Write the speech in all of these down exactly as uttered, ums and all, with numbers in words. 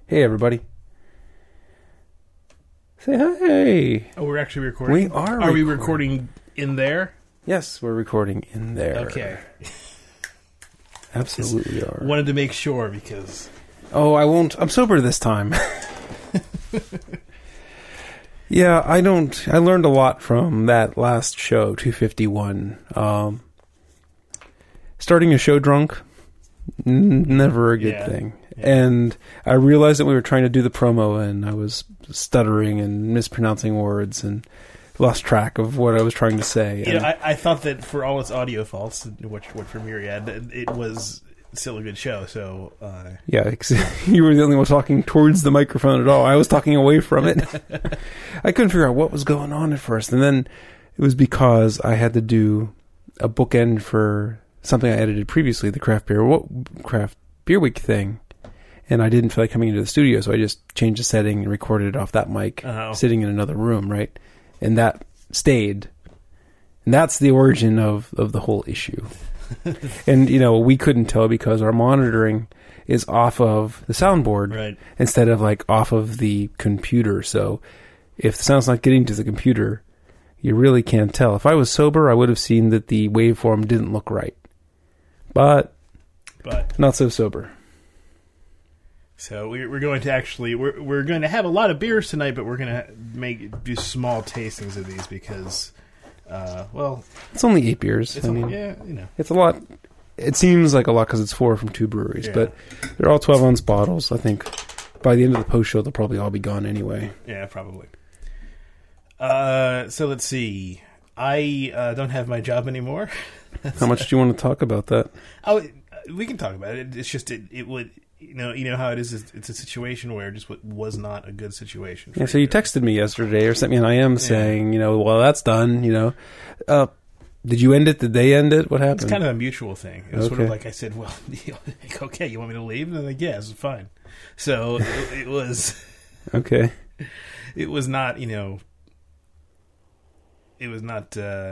Hey, everybody. Say hi. Oh, we're actually recording? We are Are recording. we recording in there? Yes, we're recording in there. Okay. Absolutely are. Wanted to make sure because... Oh, I won't. I'm sober this time. Yeah, I don't... I learned a lot from that last show, two fifty-one. Um, starting a show drunk, n- never a good Yeah. thing. Yeah. And I realized that we were trying to do the promo, and I was stuttering and mispronouncing words and lost track of what I was trying to say. You know, And- I, I thought that for all its audio faults, which, what for Myriad, that it was still a good show, so... Uh, Yeah, ex- you were the only one talking towards the microphone at all. I was talking away from it. I couldn't figure out what was going on at first. And then it was because I had to do a bookend for something I edited previously, the Craft Beer Wo- Craft Beer Week thing. And I didn't feel like coming into the studio, so I just changed the setting and recorded it off that mic, Oh. sitting in another room, right? And that stayed. And that's the origin of, of the whole issue. And, you know, we couldn't tell because our monitoring is off of the soundboard Right. instead of, like, off of the computer. So if the sound's not getting to the computer, you really can't tell. If I was sober, I would have seen that the waveform didn't look right. But But... not so sober. So we're we're going to actually we're we're going to have a lot of beers tonight, but we're going to make do small tastings of these because, uh, well, It's only eight beers. it's I a, mean, yeah, you know, it's a lot. It seems like a lot because it's four from two breweries, Yeah. but they're all twelve ounce bottles. I think by the end of the post show, they'll probably all be gone anyway. yeah, probably. Uh, so let's see. I uh, don't have my job anymore. How much do you want to talk about that? Oh, we can talk about it. It's just it, it would you know you know how it is. It's it's a situation where it just w- was not a good situation. For Yeah, so you texted me yesterday or sent me an I M saying, you know, well, that's done, you know. Uh, did you end it? Did they end it? What happened? It's kind of a mutual thing. It was sort of Okay. like I said, well, like, okay, you want me to leave? And they're like, yes, fine. So it, it was Okay. it was not you know it was not uh,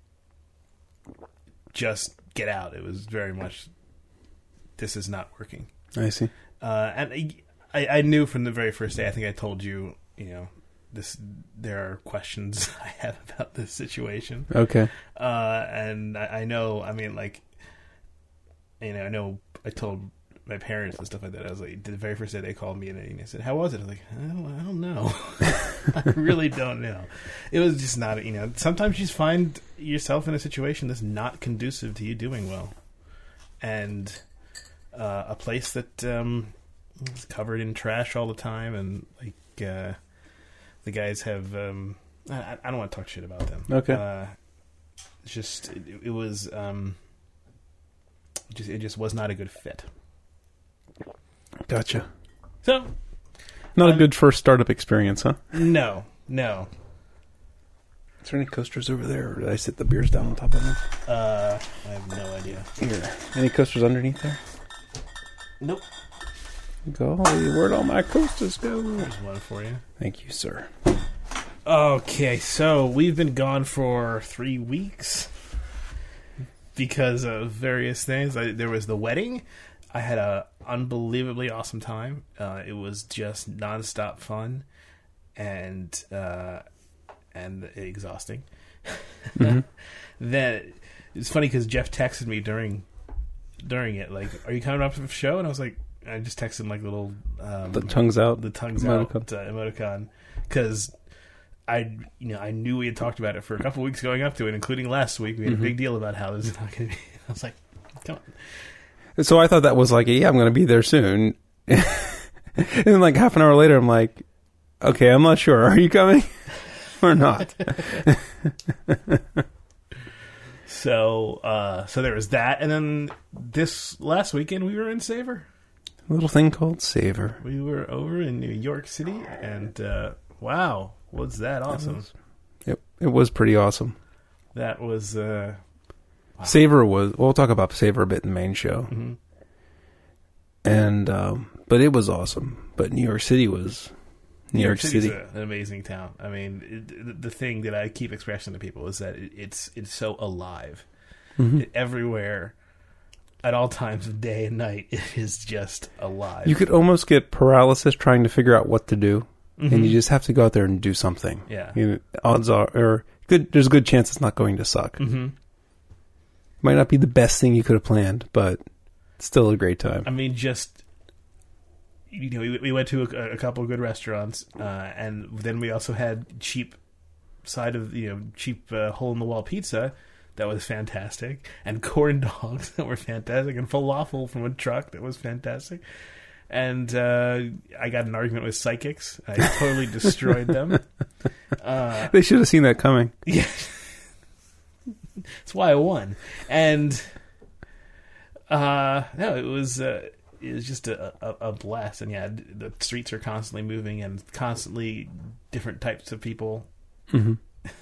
just get out. It was very much this is not working. I see. Uh, and I, I knew from the very first day. I think I told you, you know, this. There are questions I have about this situation, Okay. uh, and I, I know. I mean, like, you know, I know. I told my parents and stuff like that. I was like, the very first day they called me and they said, "How was it?" I was like, "I don't, I don't know. I really don't know." It was just not. You know, sometimes you just find yourself in a situation that's not conducive to you doing well, and. Uh, a place that um, is covered in trash all the time, and like uh, the guys have. Um, I, I don't want to talk shit about them. Okay. Uh, it's just it, it was. Um, it just it just was not a good fit. Gotcha. So Not a Um, good first startup experience, huh? no, no. Is there any coasters over there, or did I sit the beers down on top of them? Uh, I have no idea. Here. Any coasters underneath there? Nope. Golly, where'd all my coasters go? There's one for you. Thank you, sir. Okay, so we've been gone for three weeks because of various things. I, there was the wedding. I had a unbelievably awesome time. Uh, it was just nonstop fun and uh, and exhausting. Mm-hmm. Then it's funny because Jeff texted me during during it, like, "Are you coming up to the show?" And I was like, I just texted him like little um, The tongues out. the tongues emoticon. out uh, emoticon because I you know I knew we had talked about it for a couple of weeks going up to it, including last week. We had Mhm. a big deal about how this is not going to be. I was like, come on. So I thought that was like, yeah, I'm going to be there soon. And then like half an hour later, I'm like, okay, I'm not sure. Are you coming or not? So uh, so there was that, and then this last weekend we were in Savor. A little thing called Savor. We were over in New York City, and uh, wow, was that awesome! Yep, it was pretty awesome. That was uh, wow. Savor was, we'll talk about Savor a bit in the main show. Mhm. And, um, but it was awesome. But New York City was, New, York, City's City. a, an amazing town. I mean, it, the thing that I keep expressing to people is that it, it's it's so alive. Mhm. It, everywhere, at all times of day and night. It is just alive. You could almost get paralysis trying to figure out what to do, Mm-hmm. and you just have to go out there and do something. Yeah. You know, odds are, or good. There's a good chance it's not going to suck. Mm-hmm. Might not be the best thing you could have planned, but it's still a great time. I mean, just, you know, we, we went to a, a couple of good restaurants, uh, and then we also had cheap side of, you know, cheap uh, hole-in-the-wall pizza that was fantastic, and corn dogs that were fantastic, and falafel from a truck that was fantastic. And uh, I got an argument with psychics. I totally destroyed them. Uh, They should have seen that coming. Yeah. That's why I won. And uh, no, it was uh, it was just a, a, a blast. And yeah, the streets are constantly moving and constantly different types of people. Mm-hmm.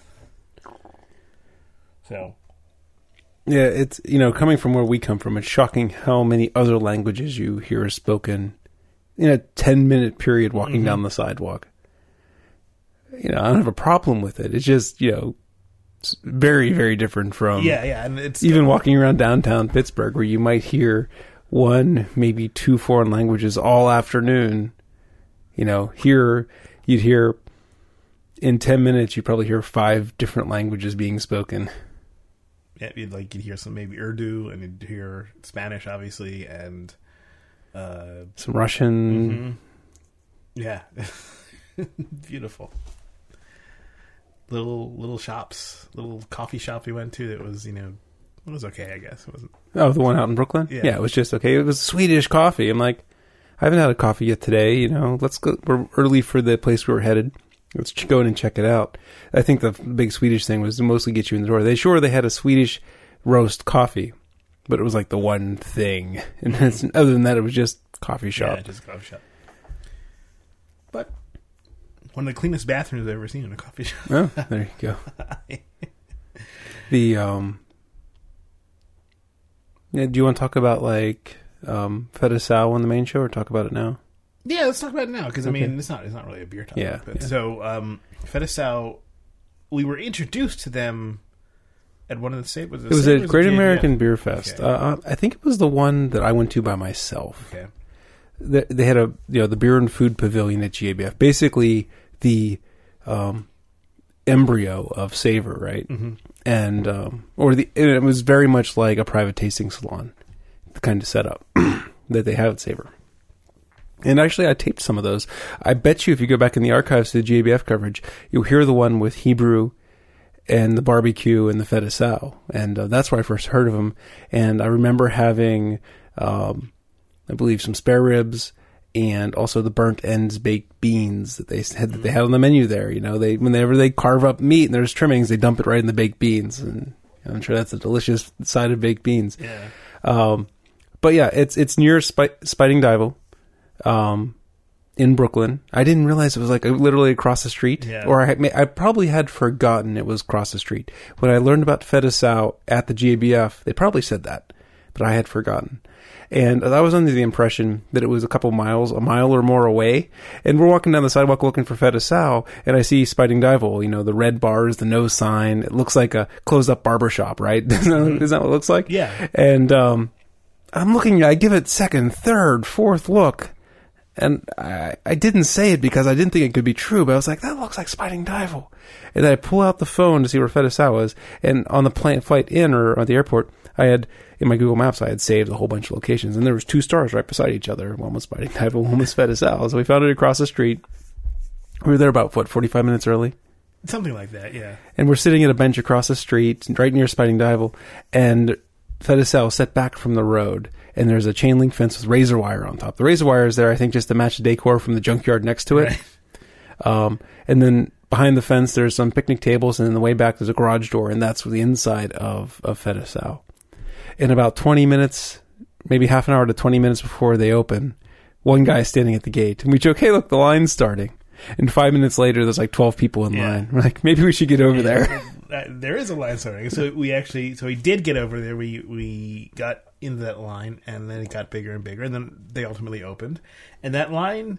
So Yeah, it's, you know, coming from where we come from, it's shocking how many other languages you hear spoken in a ten-minute period walking Mm-hmm. down the sidewalk. You know, I don't have a problem with it. It's just, you know, it's very, very different from yeah, yeah, and it's even walking around downtown Pittsburgh, where you might hear one, maybe two foreign languages all afternoon. You know, here you'd hear, in ten minutes, you'd probably hear five different languages being spoken. Yeah, you'd like you'd hear some maybe Urdu, and you'd hear Spanish, obviously, and uh, Some Russian. mm-hmm. yeah, beautiful. Little little shops, little coffee shop we went to that was, you know, it was okay, I guess. It wasn't. Oh, the one out in Brooklyn? Yeah. Yeah, it was just okay. It was Swedish coffee. I'm like, I haven't had a coffee yet today. You know, let's go. We're early for the place we were headed. Let's ch- go in and check it out. I think the big Swedish thing was to mostly get you in the door. They sure they had a Swedish roast coffee, but it was like the one thing. And it's, other than that, it was just coffee shop. Yeah, just a coffee shop. But one of the cleanest bathrooms I've ever seen in a coffee shop. Oh, there you go. The um, yeah. Do you want to talk about like um, Feta Sal on the main show, or talk about it now? Yeah, let's talk about it now, because I Okay. mean, it's not it's not really a beer topic. Yeah, But yeah. So, um, Feta Sal, we were introduced to them at one of the state. Was it, It was State or at was it Great J B F? American Beer Fest. Okay. Uh, I think it was the one that I went to by myself. Okay. They, they had a you know the beer and food pavilion at G A B F, basically the um, embryo of Savor, right? Mm-hmm. And um, or the it was very much like a private tasting salon, the kind of setup that they have at Savor. And actually, I taped some of those. I bet you if you go back in the archives to the G A B F coverage, you'll hear the one with Hebrew and the barbecue and the Feta Sal. And uh, that's where I first heard of them. And I remember having, um, I believe, some spare ribs and also the burnt ends baked beans that they had that they had on the menu there. You know, they whenever they carve up meat and there's trimmings, they dump it right in the baked beans. And I'm sure that's a delicious side of baked beans. Yeah. Um, but yeah, it's it's near Sp- Spiting Dival. Um, in Brooklyn. I didn't realize it was like literally across the street, Yeah. or I had, I probably had forgotten it was across the street. When I learned about Feta Sal at the G A B F, they probably said that, but I had forgotten. And I was under the impression that it was a couple miles, a mile or more away. And we're walking down the sidewalk looking for Feta Sal, and I see Spiting Dival, you know, the red bars, the no sign. It looks like a closed up barber shop, right? Isn't that, isn't that what it looks like? Yeah. And, um, I'm looking, I give it second, third, fourth look. And I, I didn't say it because I didn't think it could be true, but I was like, that looks like Spiting Dival. And then I pull out the phone to see where Feta Sal was. And on the plane, flight in or at the airport, I had, in my Google Maps, I had saved a whole bunch of locations. And there was two stars right beside each other. One was Spiting Dival, one was Feta Sal. So we found it across the street. We were there about, what, forty-five minutes early? Something like that, yeah. And we're sitting at a bench across the street, right near Spiting Dival. And Feta Sal set back from the road, and there's a chain link fence with razor wire on top. The razor wire is there, I think, just to match the decor from the junkyard next to it. Right. Um, and then behind the fence, there's some picnic tables, and in the way back, there's a garage door, and that's the inside of, of Feta Sal. In about twenty minutes, maybe half an hour to twenty minutes before they open, one guy is standing at the gate, and we joke, hey, look, the line's starting. And five minutes later, there's like twelve people in Yeah. line. We're like, maybe we should get over there. Uh, there is a line starting. So we actually, so we did get over there. We we got into that line, and then it got bigger and bigger, and then they ultimately opened, and that line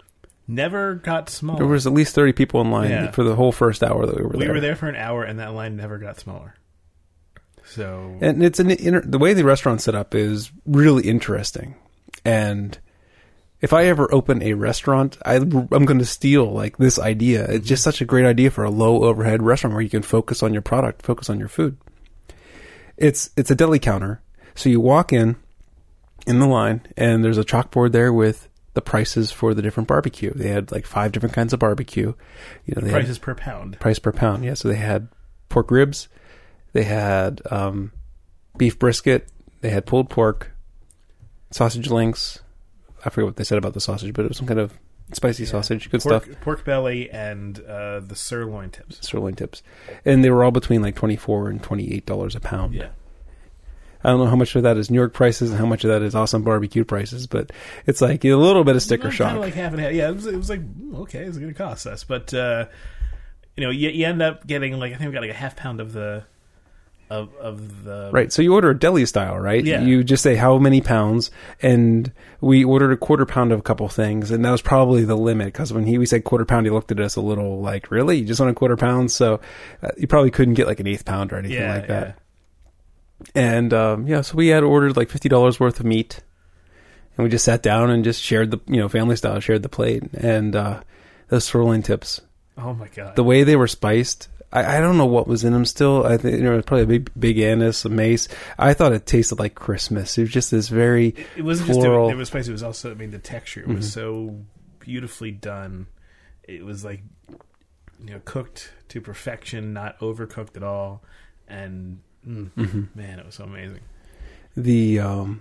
never got smaller. There was at least thirty people in line Yeah. for the whole first hour that we were we there. were there for an hour, and that line never got smaller. So and it's an inter- the way the restaurant's set up is really interesting. And if I ever open a restaurant, I, I'm going to steal like this idea. It's just such a great idea for a low overhead restaurant where you can focus on your product, focus on your food. It's it's a deli counter, so you walk in in the line, and there's a chalkboard there with the prices for the different barbecue. They had like five different kinds of barbecue. You know, they prices had, per pound. Price per pound, yeah. So they had pork ribs, they had um, beef brisket, they had pulled pork, sausage links. I forget what they said about the sausage, but it was some kind of spicy yeah. sausage. Good pork, stuff. Pork belly and uh, the sirloin tips. Sirloin tips. And they were all between like twenty-four dollars and twenty-eight dollars a pound. Yeah. I don't know how much of that is New York prices and how much of that is awesome barbecue prices, but it's like a little bit of sticker shock. Kind of like half and half. Yeah, it was, it was like, okay, it's going to cost us. But, uh, you know, you, you end up getting like, I think we got like a half pound of the... Of, of the right, so you order a deli style, right? Yeah. You just say how many pounds, and we ordered a quarter pound of a couple things, and that was probably the limit, because when he we said quarter pound, he looked at us a little like, really? You just want a quarter pound? So uh, you probably couldn't get like an eighth pound or anything yeah, like that. Yeah. And um, yeah, so we had ordered like fifty dollars worth of meat, and we just sat down and just shared the, you know, family style, shared the plate, and uh, those sirloin tips. Oh my God. The way they were spiced. I, I don't know what was in them still. I think, you know, probably a big, big anise, a mace. I thought it tasted like Christmas. It was just this very It, it wasn't floral. just, it was spicy. It was also, I mean, the texture it was mm-hmm. so beautifully done. It was like, you know, cooked to perfection, not overcooked at all. And, mm, mm-hmm. man, it was so amazing. The, um,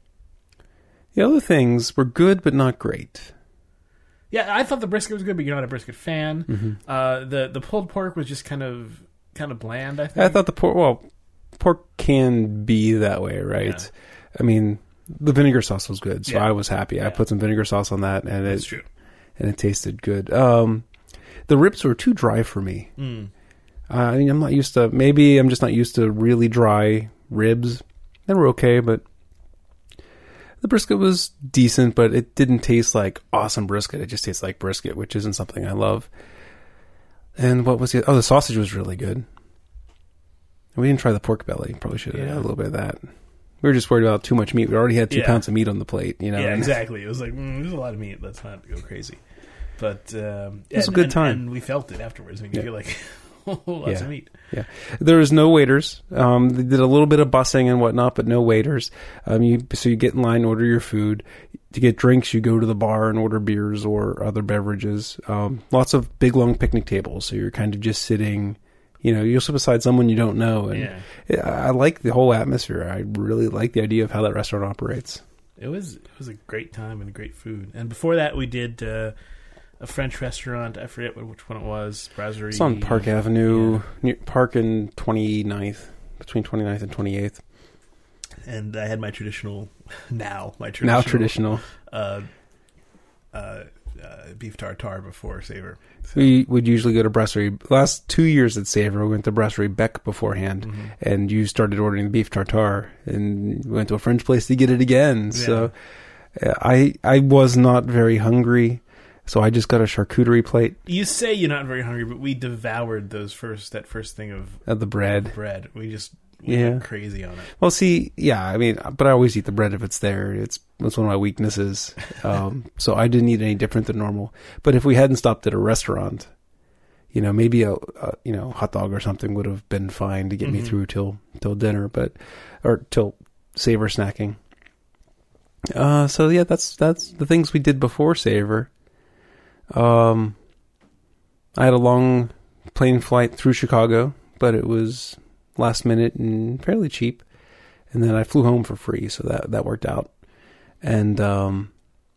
the other things were good, but not great. Yeah, I thought the brisket was good, but you're not a brisket fan. Mm-hmm. Uh, the the pulled pork was just kind of kind of bland, I think. I thought the pork, well, pork can be that way, right? Yeah. I mean, the vinegar sauce was good, so yeah. I was happy. Yeah. I put some vinegar sauce on that, and That's it true. and it tasted good. Um, the ribs were too dry for me. Mm. Uh, I mean, I'm not used to. Maybe I'm just not used to really dry ribs. They were okay, but. The brisket was decent, but it didn't taste like awesome brisket. It just tastes like brisket, which isn't something I love. And what was it? Oh, the sausage was really good. And we didn't try the pork belly. Probably should have yeah. had a little bit of that. We were just worried about too much meat. We already had two yeah. pounds of meat on the plate, you know. Yeah, exactly. It was like, mm, there's a lot of meat. Let's not go crazy. But um, it was and, a good and, time. And we felt it afterwards. I mean, you yeah. feel like lots yeah. of meat. Yeah, there was no waiters. Um, they did a little bit of bussing and whatnot, but no waiters. Um, you so you get in line, order your food. To get drinks, you go to the bar and order beers or other beverages. Um, lots of big long picnic tables, so you're kind of just sitting. You know, you'll sit beside someone you don't know, and yeah. I like the whole atmosphere. I really like the idea of how that restaurant operates. It was it was a great time and great food. And before that, we did. Uh, A French restaurant, I forget which one it was, Brasserie. It's on Park Avenue, yeah. near Park and twenty-ninth, between twenty-ninth and twenty-eighth. And I had my traditional, now, my traditional. Now traditional. Uh, uh, uh, beef tartare before Savor. So. We would usually go to Brasserie. Last two years at Savor, we went to Brasserie Beck beforehand, mm-hmm. and you started ordering beef tartare, and we went to a French place to get it again. Yeah. So uh, I I was not very hungry. So I just got a charcuterie plate. You say you're not very hungry, but we devoured those first that first thing of uh, the bread. Bread. We just we yeah. went crazy on it. Well, see, yeah, I mean, but I always eat the bread if it's there. It's it's one of my weaknesses. Um, so I didn't eat any different than normal. But if we hadn't stopped at a restaurant, you know, maybe a, a you know hot dog or something would have been fine to get mm-hmm. me through till till dinner, but or till Savor snacking. Uh, so yeah, that's that's the things we did before Savor. Um, I had a long plane flight through Chicago, but it was last minute and fairly cheap. And then I flew home for free, so that that worked out. And um,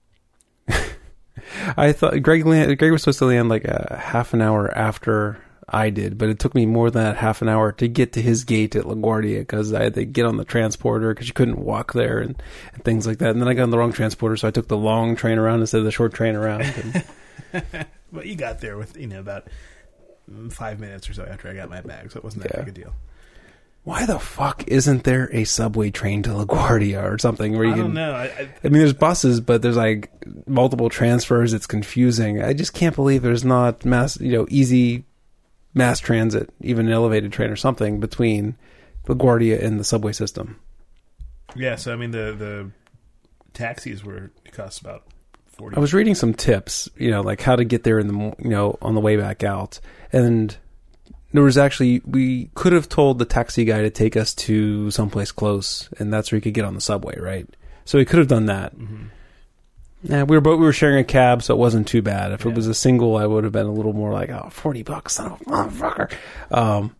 I thought Greg land, Greg was supposed to land like a half an hour after I did, but it took me more than that half an hour to get to his gate at LaGuardia because I had to get on the transporter because you couldn't walk there and, and things like that. And then I got on the wrong transporter, so I took the long train around instead of the short train around. And, Well, you got there with, you know, about five minutes or so after I got my bag, so it wasn't that yeah. big a deal. Why the fuck isn't there a subway train to LaGuardia or something where you I can... don't know. I, I, I mean, there's buses, but there's like multiple transfers. It's confusing. I just can't believe there's not mass, you know, easy mass transit, even an elevated train or something between LaGuardia in the subway system. Yeah, so I mean the the taxis were it cost about forty. I was reading some tips, you know, like how to get there in the mo- you know on the way back out, and there was actually we could have told the taxi guy to take us to someplace close, and that's where you could get on the subway, right? So we could have done that. Mm-hmm. Yeah, we were both we were sharing a cab, so it wasn't too bad. If Yeah. it was a single, I would have been a little more like, oh, forty bucks, son of a motherfucker. Um,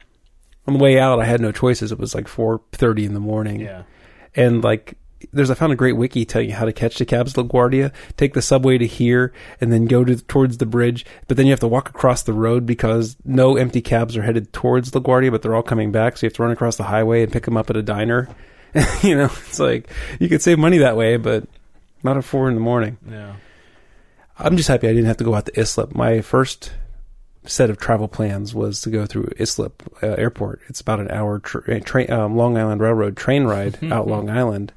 on the way out, I had no choices. It was like four thirty in the morning. Yeah. And like, there's I found a great wiki telling you how to catch the cabs to LaGuardia. Take the subway to here, and then go to towards the bridge. But then you have to walk across the road because no empty cabs are headed towards LaGuardia, but they're all coming back. So you have to run across the highway and pick them up at a diner. You know, it's like you could save money that way, but not at four in the morning. Yeah. I'm just happy I didn't have to go out to Islip. My first set of travel plans was to go through Islip uh, Airport. It's about an hour tra- train, um, Long Island Railroad train ride out Long Island.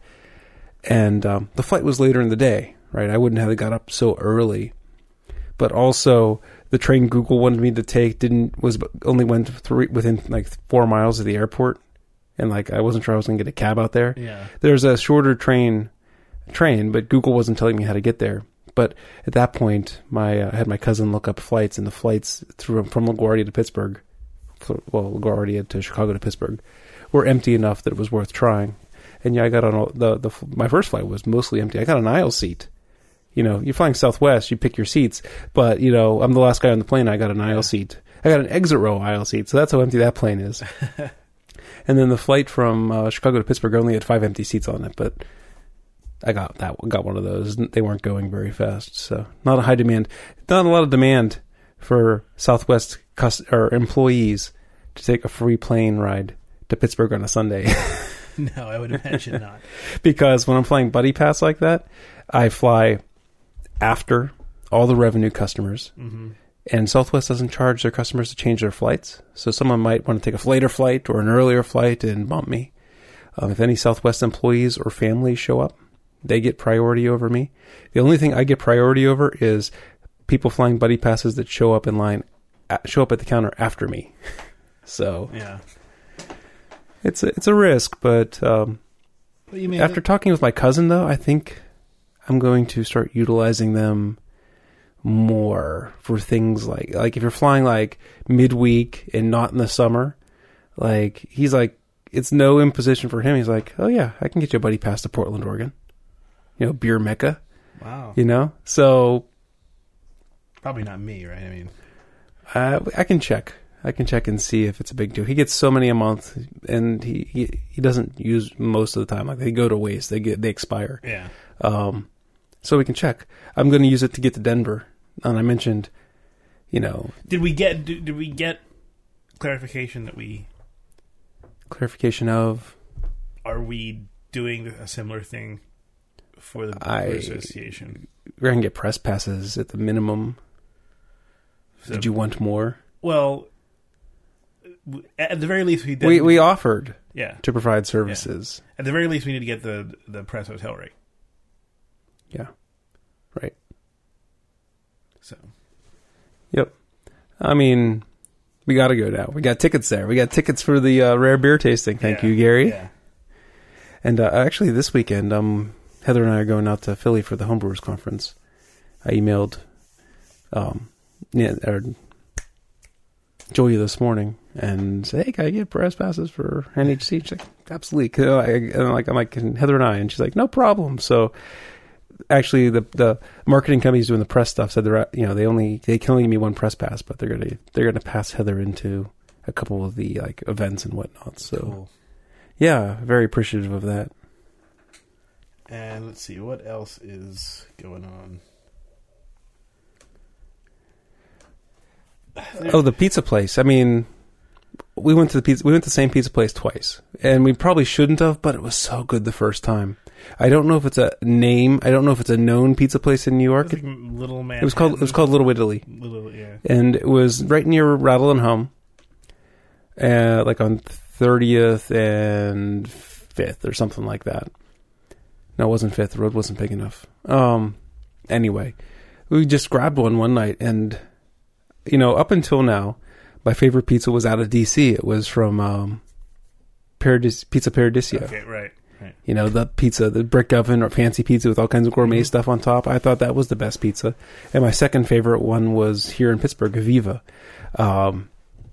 And um, the flight was later in the day, right? I wouldn't have got up so early. But also, the train Google wanted me to take didn't was only went three, within like four miles of the airport. And like I wasn't sure I was going to get a cab out there. Yeah. There's a shorter train, train, but Google wasn't telling me how to get there. But at that point, my uh, I had my cousin look up flights, and the flights through from LaGuardia to Pittsburgh, well, LaGuardia to Chicago to Pittsburgh, were empty enough that it was worth trying. And yeah, I got on a, the the my first flight was mostly empty. I got an aisle seat. You know, you're flying Southwest, you pick your seats, but you know, I'm the last guy on the plane. I got an aisle seat. I got an exit row aisle seat, so that's how empty that plane is. And then the flight from uh, Chicago to Pittsburgh only had five empty seats on it, but I got that got one of those. They weren't going very fast, so not a high demand, not a lot of demand for Southwest cus- or employees to take a free plane ride to Pittsburgh on a Sunday. No, I would imagine not. Because when I'm flying buddy pass like that, I fly after all the revenue customers, Mm-hmm. and Southwest doesn't charge their customers to change their flights. So someone might want to take a later flight or an earlier flight and bump me. Um, if any Southwest employees or families show up, they get priority over me. The only thing I get priority over is people flying buddy passes that show up in line, show up at the counter after me. So Yeah. it's a, it's a risk, but um, But you mean after talking with my cousin, though, I think I'm going to start utilizing them more for things like, like if you're flying like midweek and not in the summer, like he's like, it's no imposition for him. He's like, oh yeah, I can get you a buddy pass to Portland, Oregon. You know, beer mecca. Wow. You know, so Probably not me, right? I mean, uh, I can check. I can check and see if it's a big deal. He gets so many a month, and he, he, he doesn't use most of the time. Like they go to waste. They get they expire. yeah. Um, so we can check. I'm going to use it to get to Denver. And I mentioned, you know, Did we get did, did we get clarification that we clarification of are we doing a similar thing for the I- Brewer Association? we're going to get press passes at the minimum. So, Did you want more? Well, w- at the very least, we did, We we offered yeah. to provide services. At the very least, we need to get the the press hotel rate. Yeah. Right. So Yep. I mean, we got to go now. We got tickets there. We got tickets for the uh, rare beer tasting. Thank yeah, you, Gary. Yeah. And uh, actually, this weekend, um, Heather and I are going out to Philly for the Homebrewers Conference. I emailed um, yeah, or Julia this morning and said, "Hey, can I get press passes for N H C?" She's like, "Absolutely." And I'm like, I'm like, "Can Heather and I?" And she's like, "No problem." So actually, the the marketing companies doing the press stuff said they're you know they only they can only give me one press pass, but they're gonna they're gonna pass Heather into a couple of the like events and whatnot. So Cool. yeah, very appreciative of that. And let's see what else is going on. Oh, the pizza place. I mean, we went to the pizza. We went to the same pizza place twice, and we probably shouldn't have, but it was so good the first time. I don't know if it's a name. I don't know if it's a known pizza place in New York. It was like Little Man. It was called. It was called Little Italy, Little, yeah. and it was right near Rattle and Home, uh, like on thirtieth and fifth or something like that. No, it wasn't fifth. The road wasn't big enough. Um. Anyway, we just grabbed one one night, and you know, up until now, my favorite pizza was out of D C. It was from um, Paradis- Pizza Paradiso. Okay, right, right. You know, the pizza, the brick oven or fancy pizza with all kinds of gourmet Mm-hmm. stuff on top. I thought that was the best pizza. And my second favorite one was here in Pittsburgh, Aviva. Um,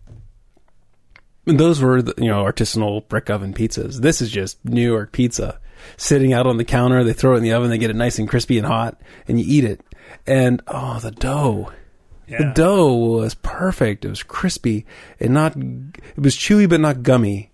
and those were, the, you know, artisanal brick oven pizzas. This is just New York pizza. Sitting out on the counter, they throw it in the oven, they get it nice and crispy and hot, and you eat it. And, oh, the dough. Yeah. The dough was perfect. It was crispy and not, it was chewy but not gummy.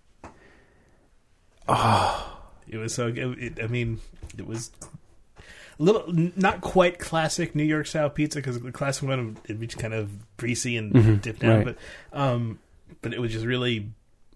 Oh. It was so. It, it, I mean, it was a little not quite classic New York style pizza because the classic one it was kind of greasy and Mhm, dipped down, right. but um, but it was just really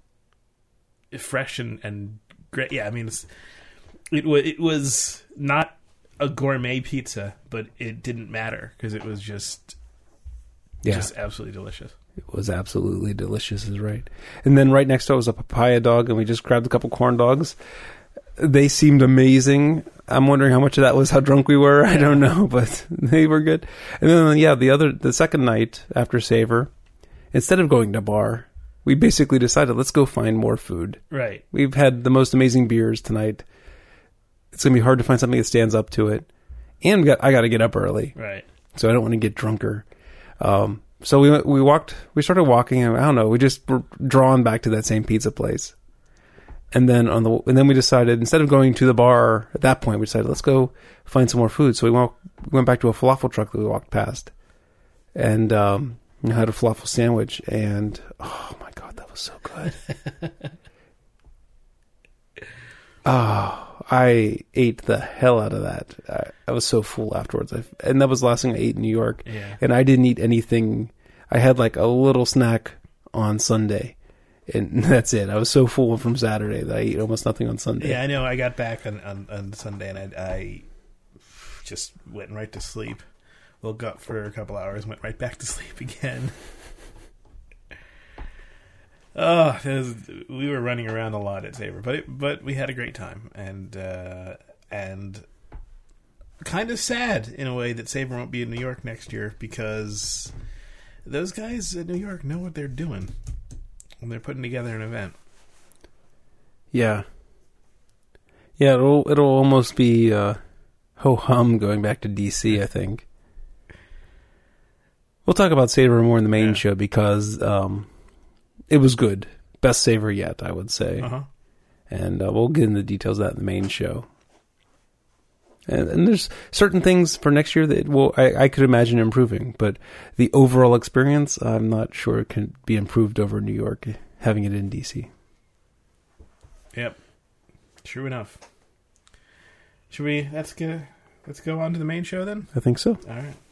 fresh and, and great. Yeah, I mean, it's, it was it was not a gourmet pizza, but it didn't matter because it was just Yeah. just absolutely delicious. It was absolutely delicious, is right. And then right next to it was a papaya dog, and we just grabbed a couple corn dogs. They seemed amazing. I'm wondering how much of that was how drunk we were. I don't know, but they were good. And then, yeah, the other, the second night after Savor, instead of going to bar, we basically decided, let's go find more food. Right. We've had the most amazing beers tonight. It's going to be hard to find something that stands up to it. And we got, I got to get up early, Right. so I don't want to get drunker. Um, so we we walked, we started walking, and I don't know, we just were drawn back to that same pizza place. And then on the and then we decided, instead of going to the bar at that point, we decided, let's go find some more food. So we went we went back to a falafel truck that we walked past, and um, we had a falafel sandwich. And oh my god, that was so good! Oh, I ate the hell out of that. I, I was so full afterwards, I, and that was the last thing I ate in New York. Yeah. And I didn't eat anything. I had like a little snack on Sunday. And that's it. I was so full from Saturday that I ate almost nothing on Sunday. Yeah, I know. I got back on, on, on Sunday and I, I just went right to sleep. Woke up for a couple hours, went right back to sleep again. Oh, was, we were running around a lot at Savor, but it, but we had a great time, and uh, and kind of sad in a way that Savor won't be in New York next year because those guys in New York know what they're doing. When they're putting together an event. Yeah. Yeah, it'll it'll almost be uh, ho-hum going back to D C, I think. We'll talk about Savor more in the main Yeah. show because um, it was good. Best Savor yet, I would say. Uh-huh. And uh, we'll get into the details of that in the main show. And, and there's certain things for next year that well, I, I could imagine improving, but the overall experience, I'm not sure it can be improved over New York, having it in D C. Yep. True enough. Should we? Let's go. Let's go on to the main show then. I think so. All right.